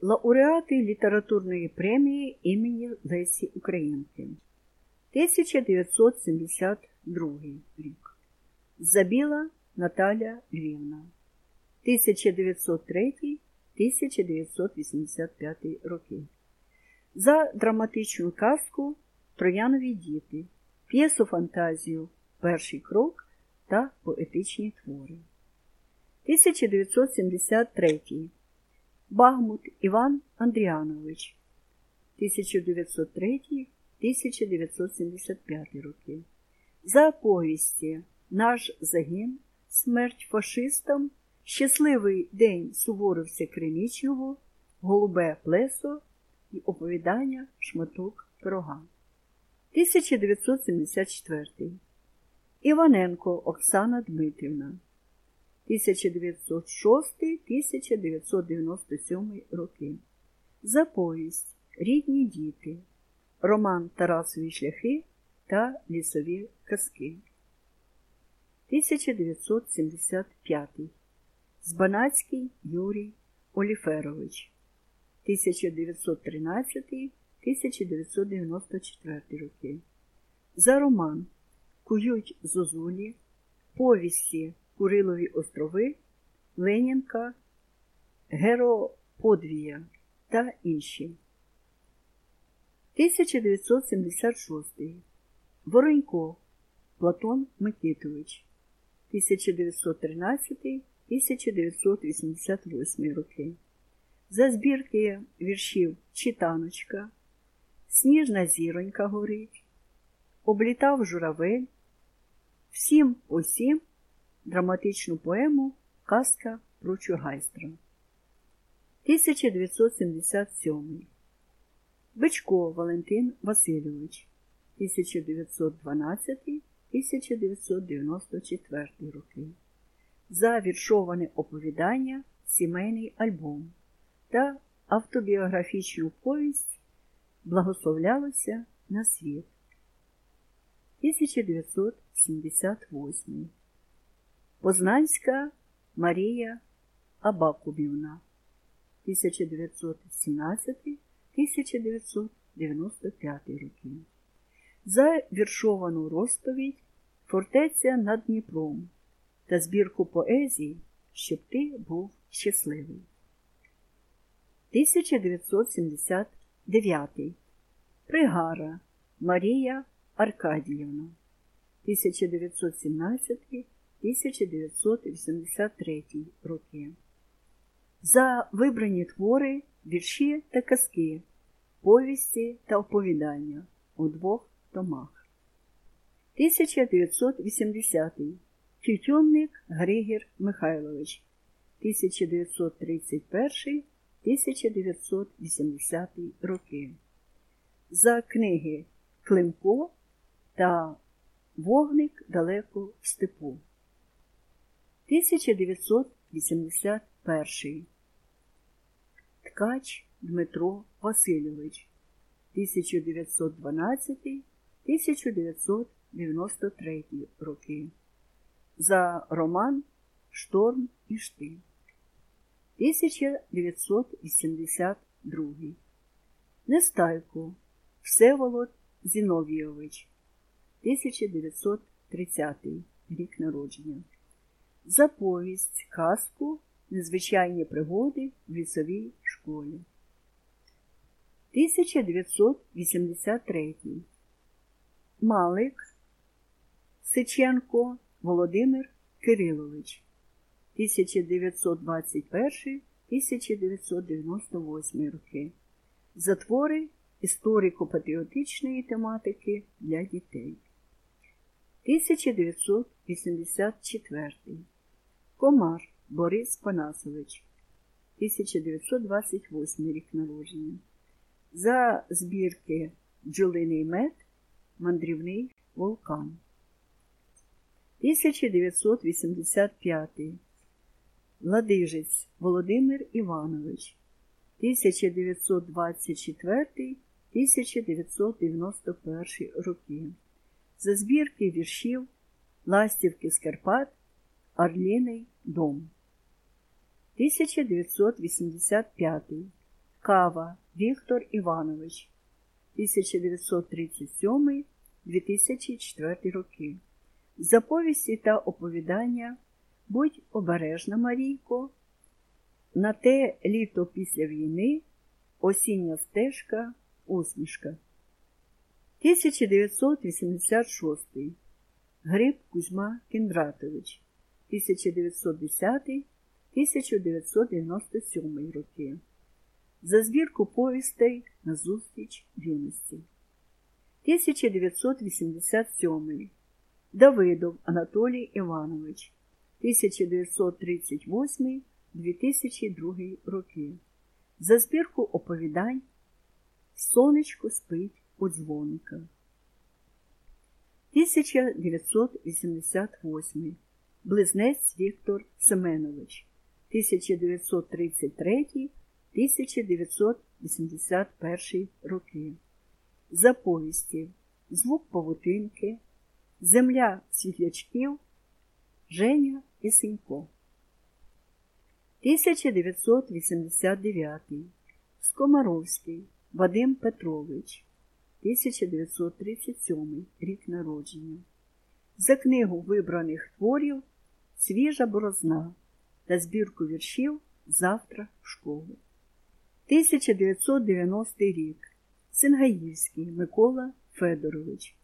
Лауреати літературної премії імені Лесі Українки. 1972 рік. Забіла Наталя Львівна. 1903-1985 роки. За драматичну казку «Троянові діти», п'єсу-фантазію «Перший крок» та поетичні твори. 1973. Багмут Іван Андріанович. 1903-1975 роки. За повісті «Наш загін», «Смерть фашистам», «Щасливий день Суворовця Кремічного», «Голубе плесо» і оповідання «Шматок пирога». 1974. Іваненко Оксана Дмитрівна. 1906-1997 роки. За повість «Рідні діти», роман «Тарасові шляхи» та «Лісові казки». 1975. Збанацький Юрій Оліферович. 1913-1994 роки. За роман «Кують зозулі», повісті «Курилові острови», Ленінка, «Героподвія» та інші. 1976. Воронько Платон Микитович. 1913-1988 роки. За збірки віршів «Читаночка», «Сніжна зіронька горить», «Облітав журавель», «Всім усім», драматичну поему «Казка про Чугайстра». 1977. Бичко Валентин Васильович. 1912-1994 роки. За віршоване оповідання «Сімейний альбом» та автобіографічну повість «Благословлялося на світ». 1978. Познанська Марія Абакумівна. 1917-1995 роки. За віршовану розповідь «Фортеця над Дніпром» та збірку поезії «Щоб ти був щасливий». 1979. Пригара Марія Аркадіївна. 1917-1983 роки. За вибрані твори, вірші та казки, повісті та оповідання у 2 томах. 1980. Тютюнник Григір Михайлович. 1931-1980 роки. За книги «Климко» та «Вогник далеко в степу». 1981. Ткач Дмитро Васильович. 1912-1993 роки. За роман «Шторм і штиль». 1982. Нестайко Всеволод Зіновійович. 1930 рік народження. За повість, казку «Незвичайні пригоди в лісовій школі». 1983. Малик Сиченко Володимир Кирилович. 1921-1998 роки. За твори історико-патріотичної тематики для дітей. 1984. Комар Борис Панасович. 1928 рік народження. За збірки «Бджолиний мед», «Мандрівний вулкан». 1985. Ладижець Володимир Іванович. 1924-1991 роки. За збірки віршів «Ластівки з Карпат», «Орліний дом». 1985. Кава Віктор Іванович, 1937-2004 роки. За повісті та оповідання «Будь обережна, Марійко», «На те літо після війни», «Осіння стежка», «Усмішка». 1986. Гриб Кузьма Кіндратович, 1910-1997 роки. За збірку повістей «Назустріч юності». 1987. Давидов Анатолій Іванович, 1938-2002 роки. За збірку оповідань «Сонечко спить у дзвоника». 1988. Близнець Віктор Семенович, 1933-1981 роки. За повісті «Звук павутинки», «Земля світлячків», «Женя і Сенько». 1989. Скомаровський Вадим Петрович, 1937 рік народження. За книгу вибраних творів «Свіжа борозна» та збірку віршів «Завтра в школу». 1990 рік. Сингаївський Микола Федорович,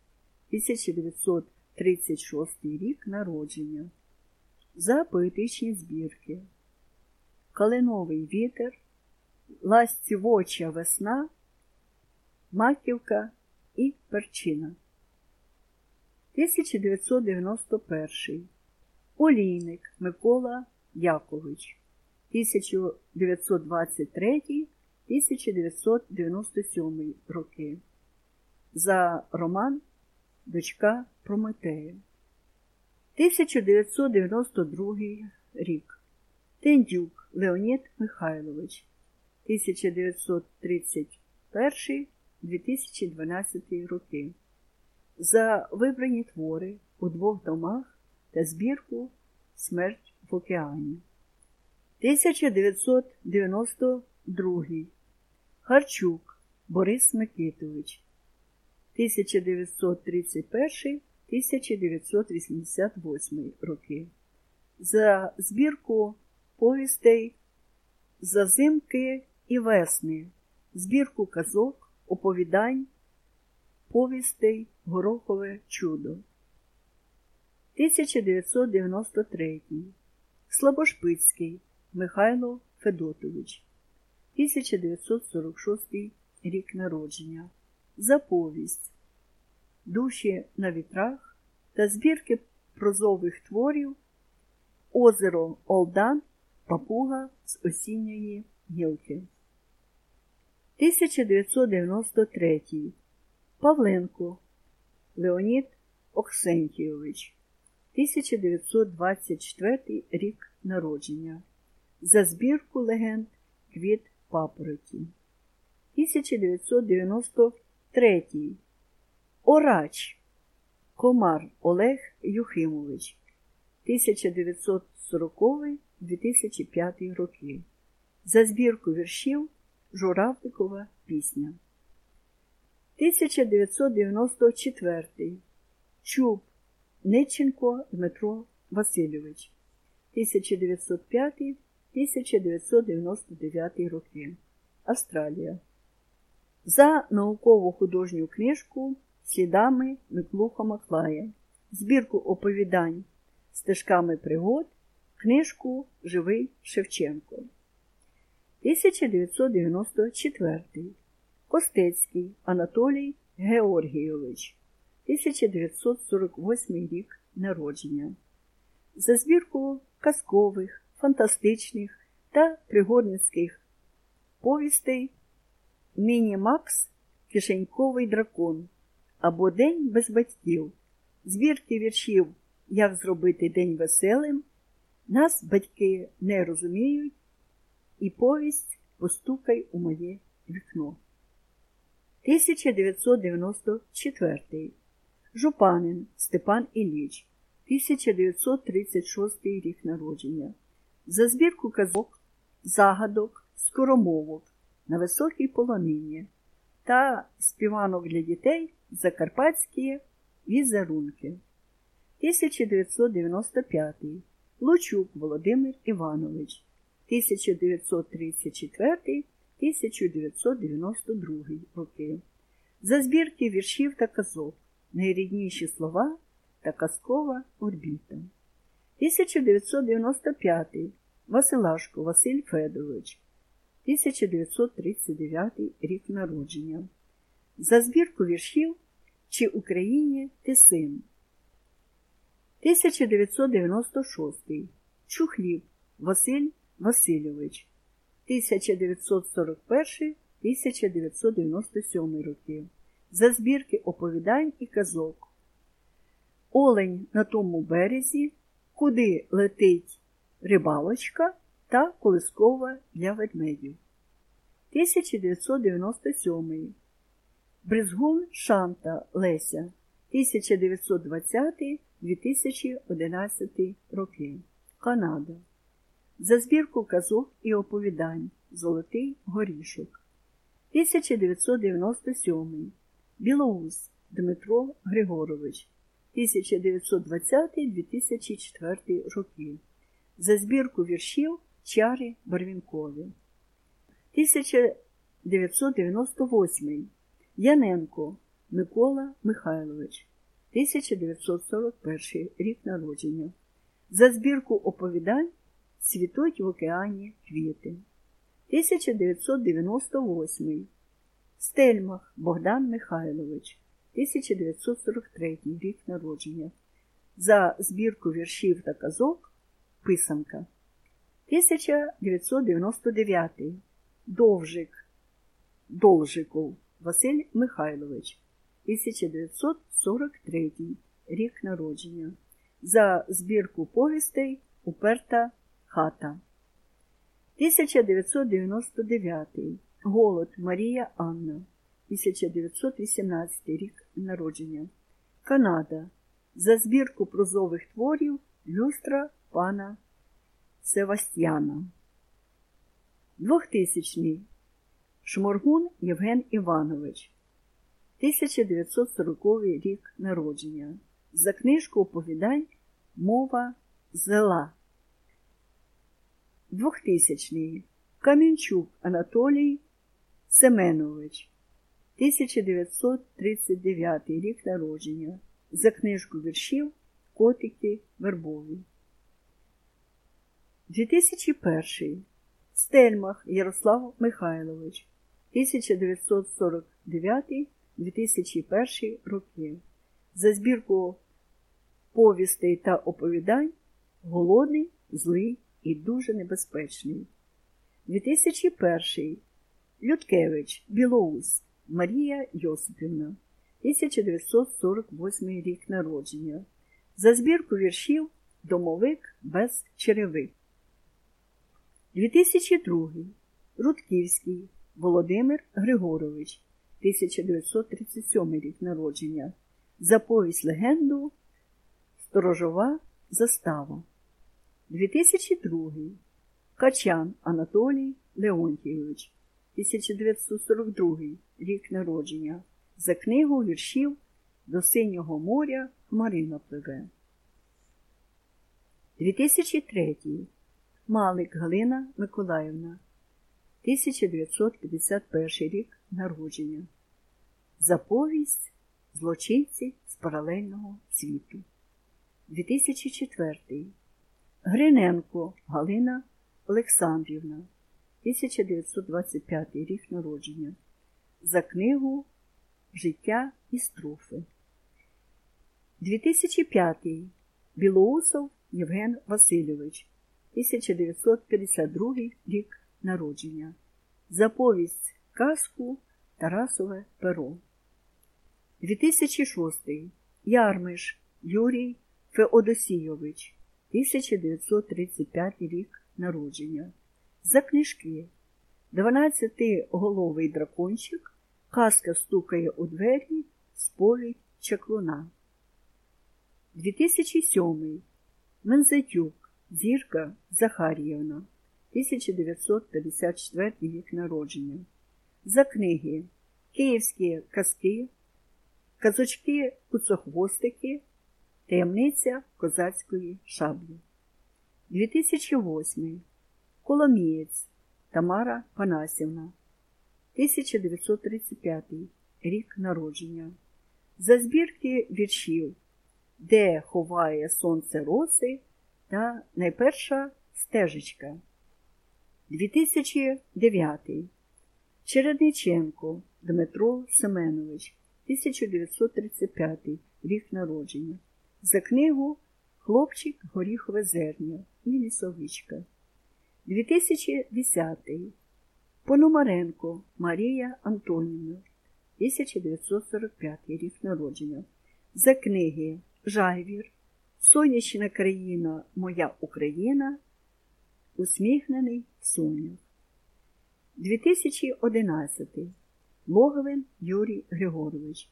1936 рік народження. За поетичні збірки «Калиновий вітер», «Ластівоча весна», «Маківка» і «Перчина». 1991. Олійник Микола Якович, 1923-1997 роки. За роман «Дочка Прометея». 1992 рік. Тендюк Леонід Михайлович, 1931-2012 роки. За вибрані твори у 2 томах та збірку «Смерть в океані». 1992. Харчук Борис Микитович, 1931-1988 роки. За збірку повістей «Зазимки і весни», збірку казок, оповідань, повістей «Горохове чудо». 1993. Слабошпицький Михайло Федотович, 1946 рік народження. За повість «Душі на вітрах» та збірки прозових творів «Озеро Олдан», «Папуга з осінньої гілки». 1993. Павленко Леонід Оксентійович, 1924 рік народження. За збірку легенд «Квіт папороті». 1993.Орач Комар Олег Юхимович, 1940-2005 роки. За збірку віршів «Журавликова пісня». 1994. Чуб Неченко Дмитро Васильович, 1905-1999 роки. Австралія. За науково-художню книжку «Слідами Миклуха Маклая», збірку оповідань «Стежками пригод», книжку «Живий Шевченко». 1994. Костецький Анатолій Георгійович, 1948 рік народження. За збірку казкових, фантастичних та пригодницьких повістей «Міні-Макс. Кишеньковий дракон» або «День без батьків», збірки віршів «Як зробити день веселим», «Нас батьки не розуміють» і повість «Постукай у моє вікно». 1994. Жупанин Степан Ілліч, 1936 рік народження. За збірку казок, загадок, скоромовок, на високій полонині та співанок для дітей «Закарпатські візерунки». 1995. Лучук Володимир Іванович. 1934-1992 роки. За збірки віршів та казок «Найрідніші слова» та «Казкова орбіта». 1995. Василашко Василь Федорович. 1939 рік народження. За збірку віршів «Чи Україні ти син». 1996. Чухліб Василь Васильович. 1941-1997 роки. За збірки оповідань і казок «Олень на тому березі», «Куди летить рибалочка» та «Колискова для ведмедів». 1997. Бризгун Шанта Леся. 1920-2011 роки. Канада. За збірку казок і оповідань «Золотий горішок». 1997. Білоус Дмитро Григорович. 1920-2004 роки. За збірку віршів «Чари Барвінкові». 1998. Яненко Микола Михайлович. 1941 рік народження. За збірку оповідань «Цвітуть в океані квіти». 1998. Стельмах Богдан Михайлович. 1943 рік народження. За збірку віршів та казок «Писанка». 1999. Должиков Василь Михайлович. 1943 рік народження. За збірку повістей «Уперта хата». 1999. Голод Марія Анна. 1918 рік народження. Канада. За збірку прозових творів «Люстра пана Севастьяна». 2000. Шморгун Євген Іванович. 1940 рік народження. За книжку оповідань «Мова зела». 2000. Кам'янчук Анатолій Семенович. 1939 рік народження. За книжку віршів «Котики вербові». 2001. Стельмах Ярослав Михайлович. 1949-2001 роки. За збірку повістей та оповідань «Голодний, злий і дуже небезпечний». 2001. Людкевич Білоус Марія Йосипівна. 1948 рік народження. За збірку віршів «Домовик без черевик». 2002. Рудківський Володимир Григорович. 1937 рік народження. За повість-легенду «Сторожова застава». 2002. Качан Анатолій Леонтійович. 1942 рік народження. За книгу віршів «До синього моря хмарина пливе». 2003. Малик Галина Миколаївна. 1951 рік народження. За повість «Злочинці з паралельного світу». 2004. Гриненко Галина Олександрівна. 1925 рік народження. За книгу «Життя і строфи». 2005. Білоусов Євген Васильович. 1952 рік народження. За повість «Казку Тарасове перо». 2006. Ярмиш Юрій Феодосійович. 1935 рік народження. За книжки «12-головий дракончик», «Казка стукає у двері», «Сповідь чаклуна». 2007. Мензатюк Зірка Захаріївна. 1954 рік народження. за книги «Київські казки», «Казочки-куцохвостики», «Таємниця козацької шаблі». 2008. Коломієць Тамара Панасівна, 1935 рік народження. За збірки віршів «Де ховає сонце роси» та «Найперша стежечка». 2009. Чередниченко Дмитро Семенович, 1935 рік народження. За книгу «Хлопчик, горіхове зерня» і «Лісовичка». 2010. Пономаренко Марія Антонівна, 1945 рік народження. За книги «Жайвір», «Сонячна країна, моя Україна», «Усміхнений сонях». 2011. Логовин Юрій Григорович,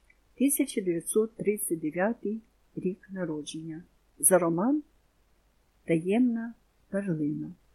1939 рік народження. За роман «Таємна перлина».